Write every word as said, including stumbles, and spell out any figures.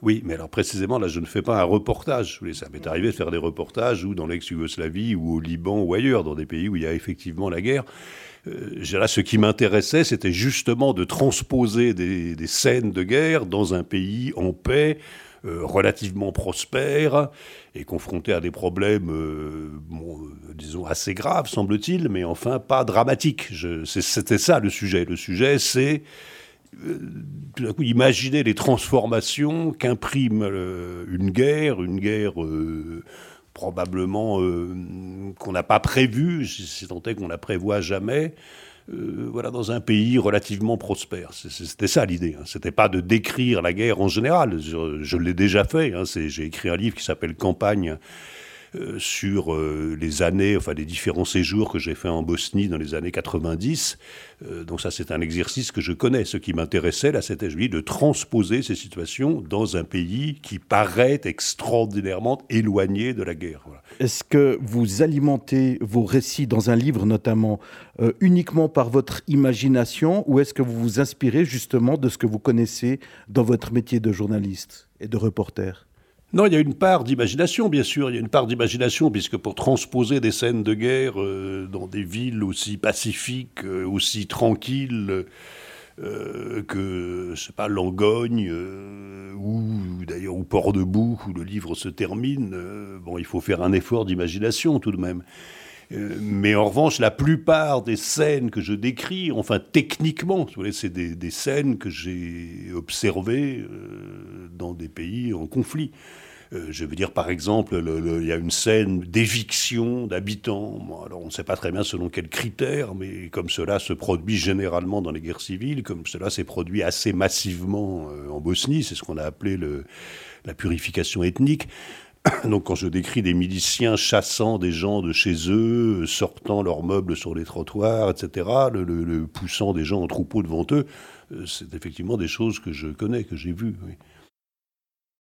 Oui, mais alors précisément, là, je ne fais pas un reportage. Ça m'est arrivé de faire des reportages ou dans l'ex-Yougoslavie ou au Liban ou ailleurs, dans des pays où il y a effectivement la guerre. Euh, là, ce qui m'intéressait, c'était justement de transposer des, des scènes de guerre dans un pays en paix, euh, relativement prospère et confronté à des problèmes, euh, bon, euh, disons, assez graves, semble-t-il, mais enfin pas dramatiques. Je, c'était ça le sujet. Le sujet, c'est euh, tout d'un coup imaginer les transformations qu'imprime euh, une guerre, une guerre... Euh, probablement euh, qu'on n'a pas prévu, si tant est qu'on la prévoit jamais, euh, voilà, dans un pays relativement prospère. C'était ça l'idée. Hein. C'était pas de décrire la guerre en général. Je, je l'ai déjà fait. Hein. J'ai écrit un livre qui s'appelle Campagne. Euh, sur euh, les années, enfin les différents séjours que j'ai fait en Bosnie dans les années quatre-vingt-dix. Euh, donc ça, c'est un exercice que je connais. Ce qui m'intéressait, là, c'était, je dis, de transposer ces situations dans un pays qui paraît extraordinairement éloigné de la guerre. Voilà. Est-ce que vous alimentez vos récits dans un livre, notamment, euh, uniquement par votre imagination, ou est-ce que vous vous inspirez justement de ce que vous connaissez dans votre métier de journaliste et de reporter ? Non, il y a une part d'imagination, bien sûr. Il y a une part d'imagination, puisque pour transposer des scènes de guerre euh, dans des villes aussi pacifiques, euh, aussi tranquilles euh, que, je sais pas, Langogne, euh, ou d'ailleurs ou Port-de-Bouc, où le livre se termine, euh, bon, il faut faire un effort d'imagination tout de même. Euh, mais en revanche, la plupart des scènes que je décris, enfin techniquement, vous voyez, c'est des, des scènes que j'ai observées euh, dans des pays en conflit. Euh, je veux dire, par exemple, il y a une scène d'éviction d'habitants. Bon, alors, on ne sait pas très bien selon quels critères, mais comme cela se produit généralement dans les guerres civiles, comme cela s'est produit assez massivement euh, en Bosnie, c'est ce qu'on a appelé le, la purification ethnique. Donc quand je décris des miliciens chassant des gens de chez eux, sortant leurs meubles sur les trottoirs, et cetera, le, le, le poussant des gens en troupeau devant eux, euh, c'est effectivement des choses que je connais, que j'ai vues, oui.